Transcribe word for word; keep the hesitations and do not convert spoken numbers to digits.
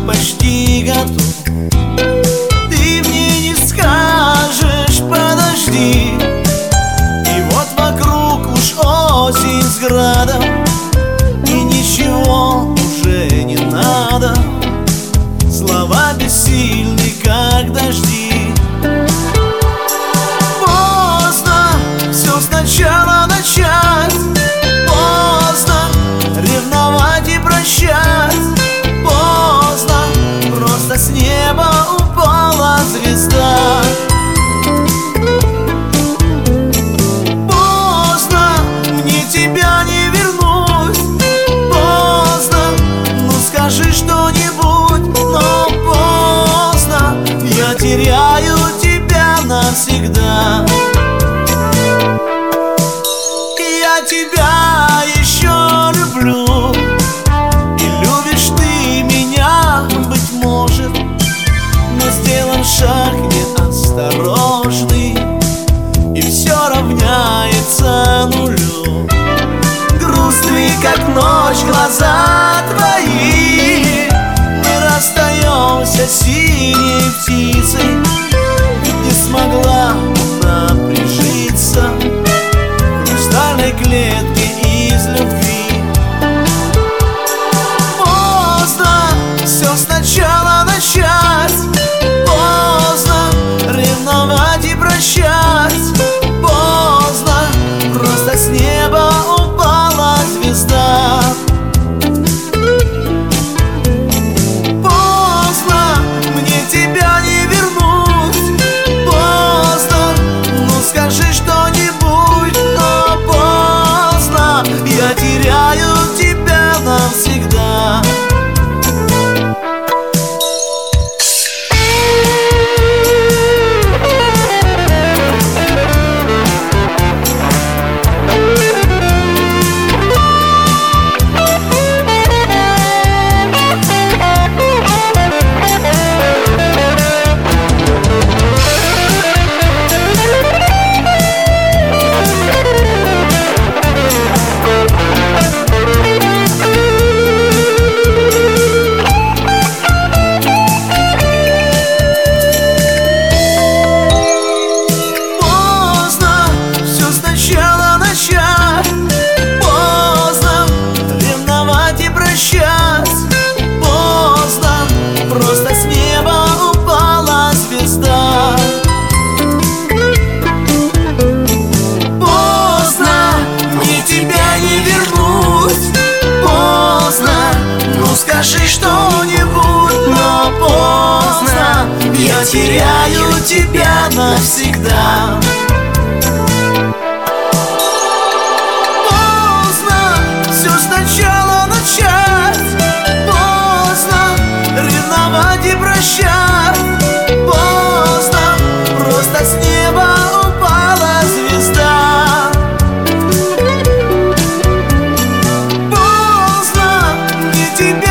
почти готов. Ты мне не скажешь подожди, и вот вокруг уж осень с градом, и ничего уже не надо. Слова бессильны, как дожди. Поздно все сначала начать, поздно ревновать и прощать, поздно просто с неба упала звезда. Поздно мне тебя не вернуть, поздно, ну скажи что-нибудь, но поздно, я теряю тебя навсегда. Я тебя еще люблю, и любишь ты меня, быть может, но сделан шаг неосторожный, и все равняется нулю. Грустные, как ночь, глаза твои, мы расстаемся синей птицей, ведь не смогла она прижиться в хрустальной клетке из любви. Поздно все сначала начать, поздно ревновать и прощать, поздно просто с неба упала звезда. Поздно мне тебя не вернуть, поздно, ну скажи что-нибудь, но поздно, я теряю тебя навсегда. Поздно, просто с неба упала звезда. Поздно, мне тебя не вернуть, поздно, ну скажи что-нибудь, но поздно, я теряю тебя навсегда. Все сначала начать, поздно ревновать и прощать, поздно просто с неба упала звезда. Поздно мне тебя